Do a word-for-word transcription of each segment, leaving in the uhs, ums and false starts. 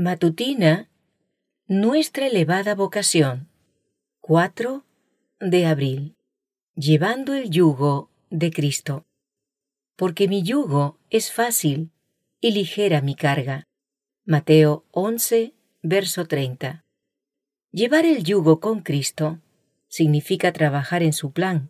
Matutina, nuestra elevada vocación, cuatro de abril, llevando el yugo de Cristo. Porque mi yugo es fácil y ligera mi carga. Mateo once, verso treinta. Llevar el yugo con Cristo significa trabajar en su plan,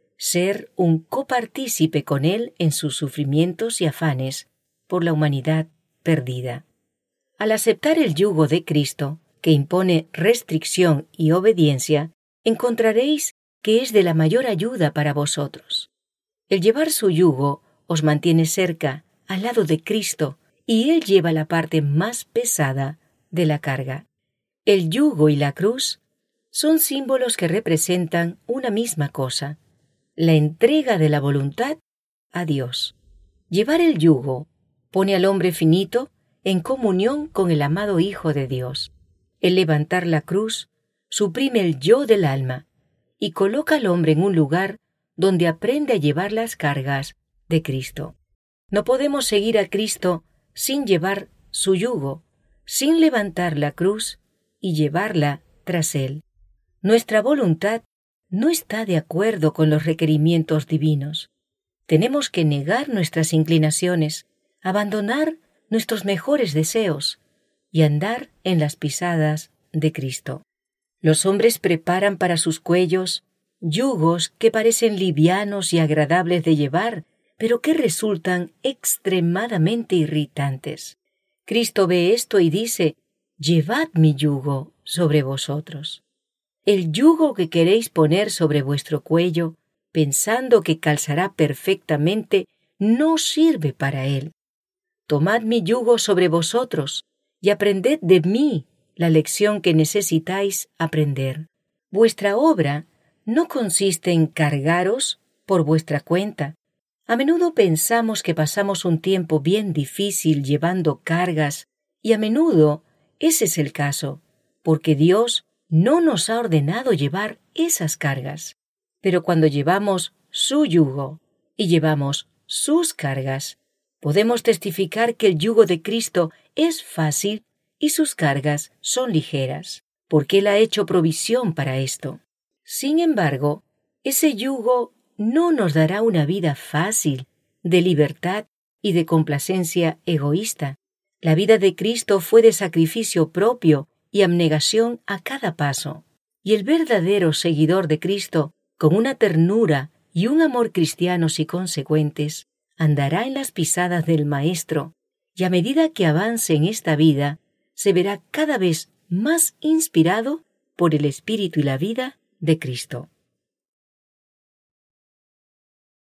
ser un copartícipe con Él en sus sufrimientos y afanes por la humanidad perdida. Al aceptar el yugo de Cristo, que impone restricción y obediencia, encontraréis que es de la mayor ayuda para vosotros. El llevar su yugo os mantiene cerca, al lado de Cristo, y Él lleva la parte más pesada de la carga. El yugo y la cruz son símbolos que representan una misma cosa, la entrega de la voluntad a Dios. Llevar el yugo pone al hombre finito en comunión con el amado Hijo de Dios. El levantar la cruz suprime el yo del alma y coloca al hombre en un lugar donde aprende a llevar las cargas de Cristo. No podemos seguir a Cristo sin llevar su yugo, sin levantar la cruz y llevarla tras Él. Nuestra voluntad no está de acuerdo con los requerimientos divinos. Tenemos que negar nuestras inclinaciones, abandonar nuestros mejores deseos y andar en las pisadas de Cristo. Los hombres preparan para sus cuellos yugos que parecen livianos y agradables de llevar, pero que resultan extremadamente irritantes. Cristo ve esto y dice: «Llevad mi yugo sobre vosotros». El yugo que queréis poner sobre vuestro cuello, pensando que calzará perfectamente, no sirve para él. Tomad mi yugo sobre vosotros y aprended de mí la lección que necesitáis aprender. Vuestra obra no consiste en cargaros por vuestra cuenta. A menudo pensamos que pasamos un tiempo bien difícil llevando cargas, y a menudo ese es el caso, porque Dios no nos ha ordenado llevar esas cargas. Pero cuando llevamos su yugo y llevamos sus cargas, podemos testificar que el yugo de Cristo es fácil y sus cargas son ligeras, porque Él ha hecho provisión para esto. Sin embargo, ese yugo no nos dará una vida fácil, de libertad y de complacencia egoísta. La vida de Cristo fue de sacrificio propio y abnegación a cada paso. Y el verdadero seguidor de Cristo, con una ternura y un amor cristianos y consecuentes, andará en las pisadas del Maestro, y a medida que avance en esta vida, se verá cada vez más inspirado por el Espíritu y la vida de Cristo.